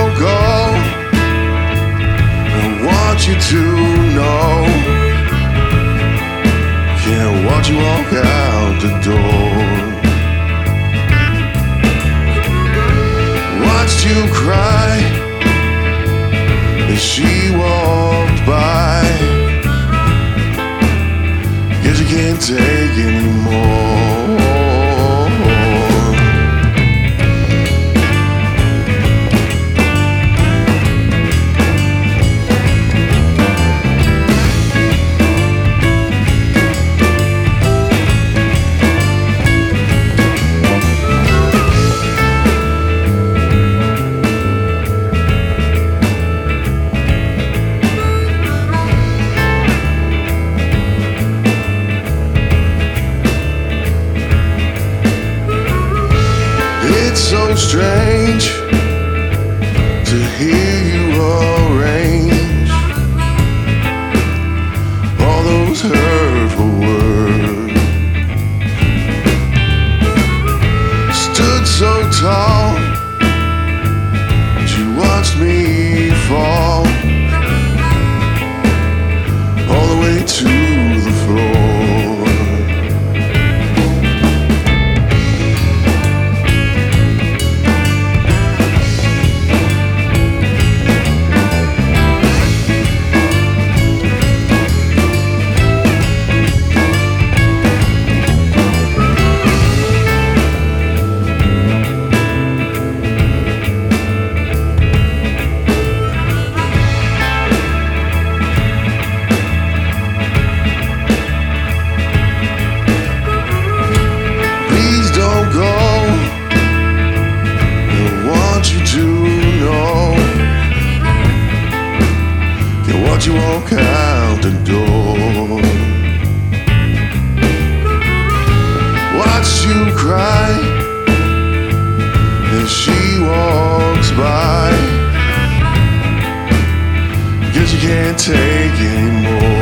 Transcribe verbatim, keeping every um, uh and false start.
don't go. I want you to know. Can't watch you walk out the door. Watched you cry as she walked by. Guess you can't take anymore. It's so strange to hear you arrange all those hurtful words. Stood so tall, you watched me fall all the way to the floor. Watch you walk out the door. Watched you cry as she walks by. Guess you can't take anymore.